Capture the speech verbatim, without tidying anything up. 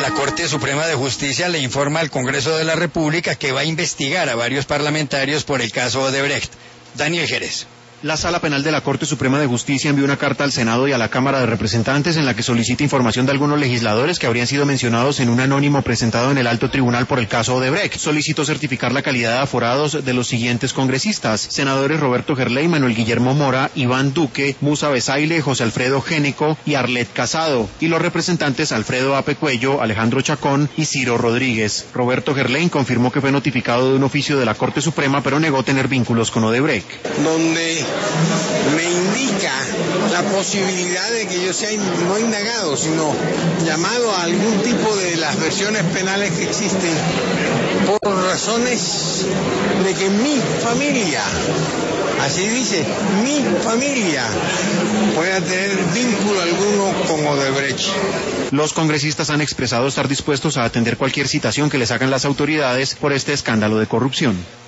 La Corte Suprema de Justicia le informa al Congreso de la República que va a investigar a varios parlamentarios por el caso Odebrecht. Daniel Jerez. La Sala Penal de la Corte Suprema de Justicia envió una carta al Senado y a la Cámara de Representantes en la que solicita información de algunos legisladores que habrían sido mencionados en un anónimo presentado en el alto tribunal por el caso Odebrecht. Solicitó certificar la calidad de aforados de los siguientes congresistas: senadores Roberto Gerley, Manuel Guillermo Mora, Iván Duque, Musa Besaile, José Alfredo Génico y Arlet Casado, y los representantes Alfredo Ape Cuello, Alejandro Chacón y Ciro Rodríguez. Roberto Gerley confirmó que fue notificado de un oficio de la Corte Suprema, pero negó tener vínculos con Odebrecht. Donde me indica la posibilidad de que yo sea no indagado, sino llamado a algún tipo de las versiones penales que existen por razones de que mi familia, así dice, mi familia pueda tener vínculo alguno con Odebrecht. Los congresistas han expresado estar dispuestos a atender cualquier citación que les hagan las autoridades por este escándalo de corrupción.